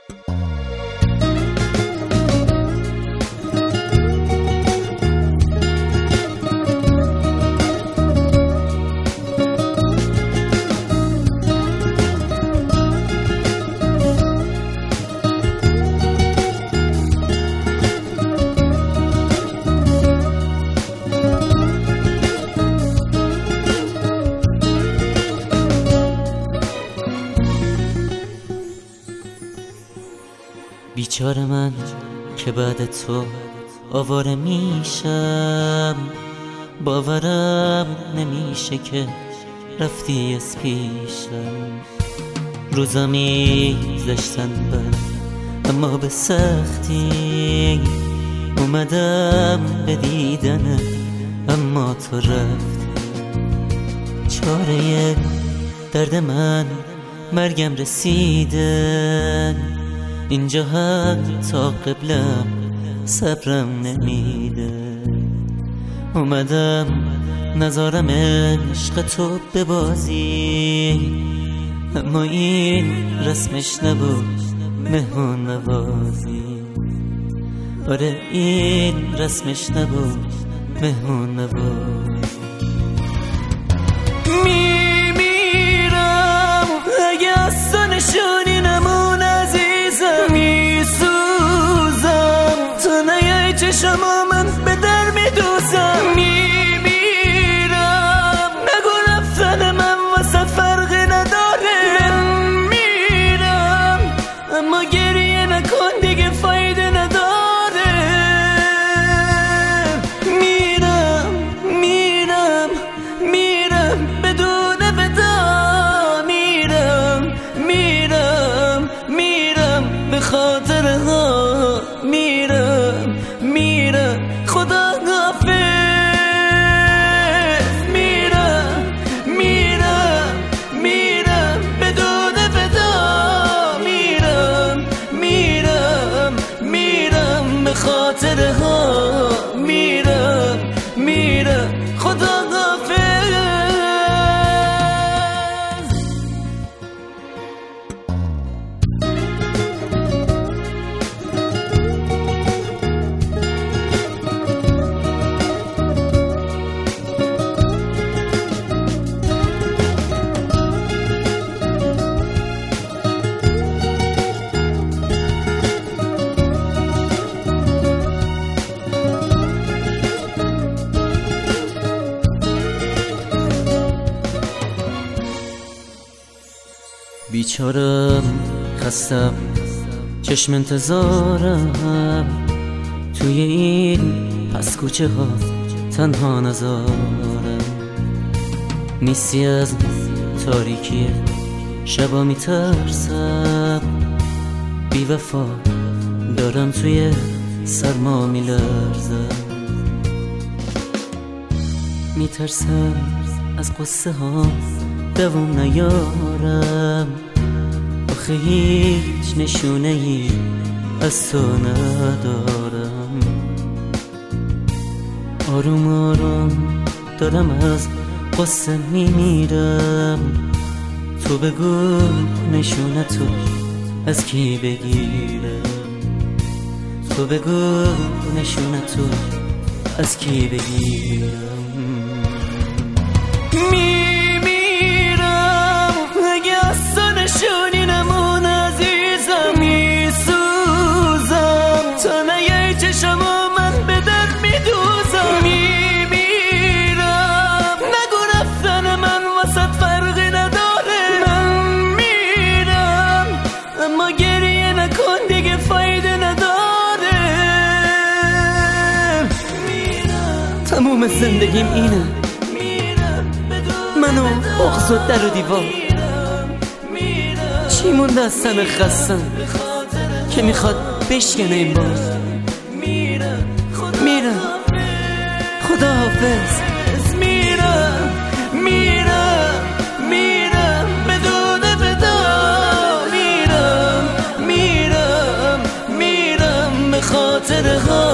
بیچاره من که بعد تو آواره میشم، باورم نمیشه که رفتی از پیشم. روزا میگذشتن بد اما به سختی، اومدم به دیدنت اما تو رفتی. چاره درد من مرگم رسیده، اینجا حتی قبلم صبرم نمیده. اومدم نذارم عشق تو ببازی، اما این رسمش نبود مهمون نوازی. آره این رسمش نبود مهمون نوازی. میمیرم اگه از تو نشونی نمون عزیزم، میسوزم تو نیای چشما من به در میدوزم. میمیرم نگو رفتن من واسه فرقی نداره. من میرم اما گریه نکن دیگه فایده نداره. میرم بدون ودا. میرم به خاطر ها. میرم خدا حافظ. میرم بدون ودا. میرم به خاطر ها. میرم خدا حافظ. بیچارم خستم چشم انتظارم، توی این پس کوچه ها تنها نزارم. نیستی از تاریکی شبا میترسم، بی وفا دارم توی سرما میلرزم. میترسم از قصه ها دوام نیارم، آخه هیچ نشونه ای از تو ندارم. آروم آروم دارم از قصه میمیرم، تو بگو نشونه تو از کی بگیرم. تو بگو نشونه تو از کی بگیرم. نشونی نمون عزیزم، میسوزم تا نیای چشما من به در میدوزم. میمیرم نگو رفتن من واسه فرقی نداره. من میرم اما گریه نکن دیگه فایده نداره. تموم زندگیم اینه، منو بغض و در و دیوار. چی مونده از تن خستم که میخواد بشکنه این باز. میرم خدا حافظ. میرم بدون ودا. میرم به خاطر ها.